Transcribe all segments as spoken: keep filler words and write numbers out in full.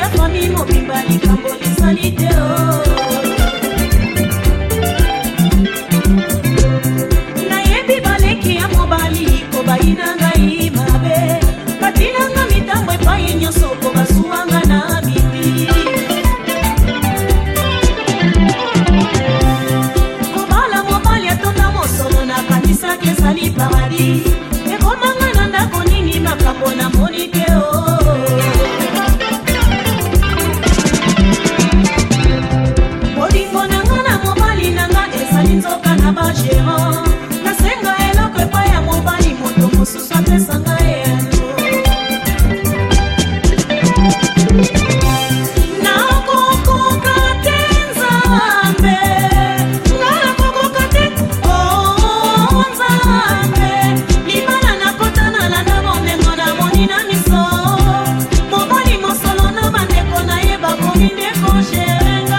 ya fami mobimba likambo lisali te o. Nayebi baleki ya mobali ko bayina ngai mabe, batinanga mitambo epai nyonso ko basuwanga na miti. Kobala mobali atonda mosolo na kanisa kesali paradis, ekomanga na ndako nini makambo na moni te o. Bolingo nanga na mobali nanga ezali nzoka na bagérant, nasenga eloko epai ya mobali moto mosusu apesanga eyano. Nakokoka te Nzambe, nga nakokoka te o Nzambe, libala nakota nalanda bomengo na moni na miso, mobali mosolo na bandeko nayeba komi nde kogérenga.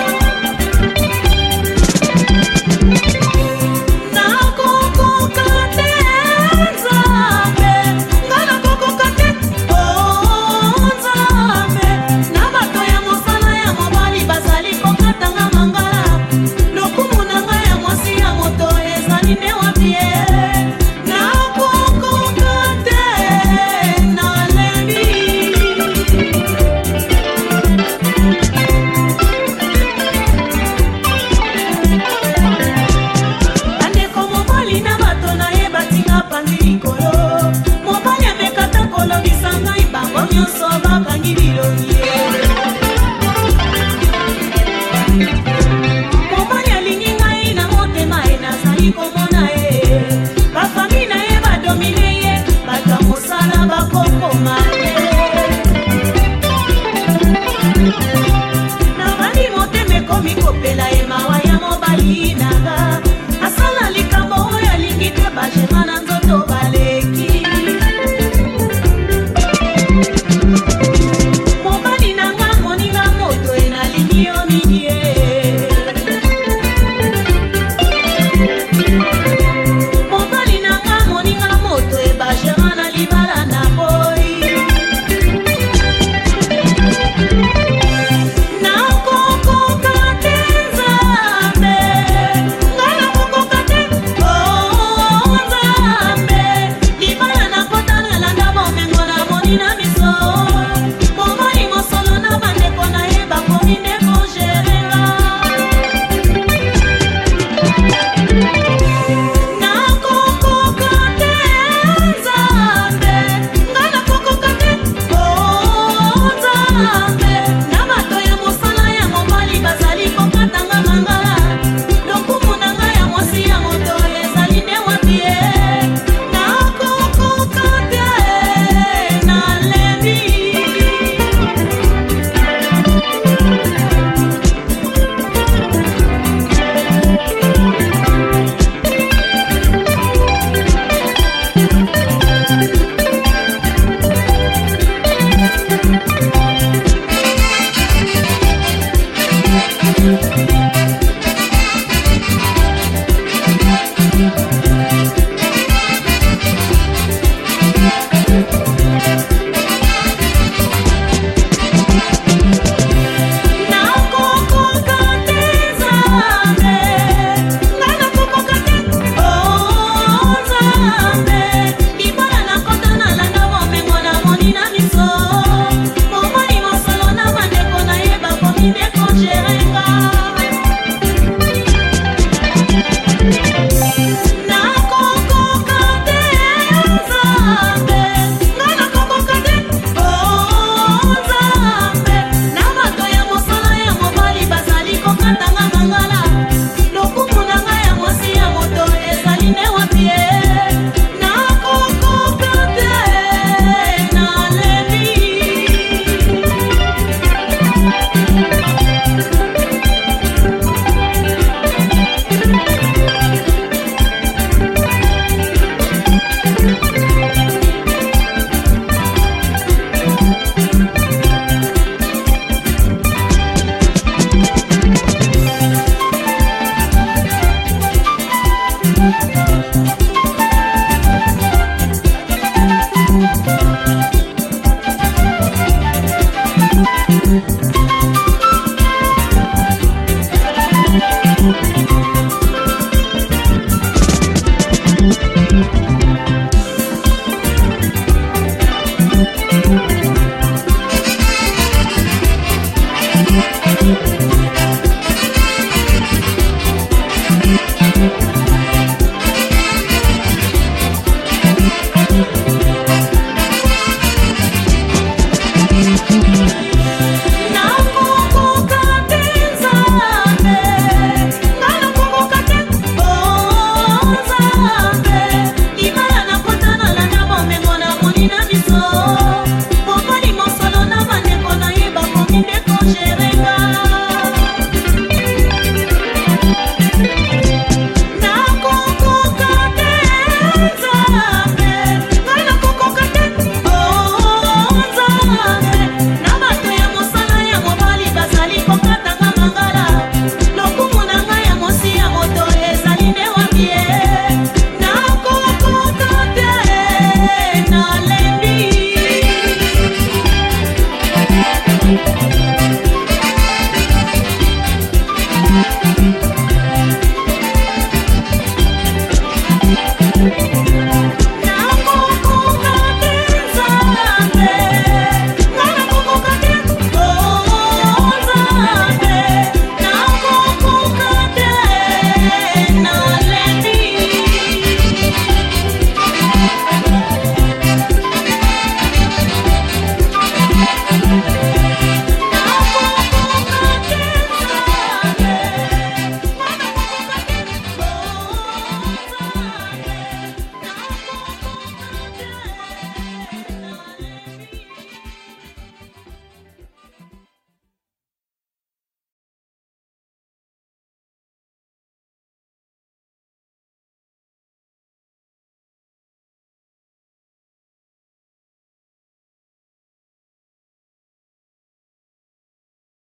Nakokoka te Nzambe, nga nakokoka te o Nzambe, na bato ya mosala ya mobali bazali kokatanga mangala, lokumu na ngai ya mwasi ya moto ezali nde wapi ye. Nakokoka te nalembi. Bandeko mobali na bato nayeba tinga pangi likolo, mobali amekata kolobisa ngai bango nyonso bakangi bilongi ye. Mobali alingi ngai na motema ye nazali komona ye, bafami na ye badomine ye, bato ya mosala bakokoma te. Nabandi motema ekomi kopela ye mawa ya mobali nanga, asala likambo oyo alingi te bagema na nzoto baleki. Mobali Thank you.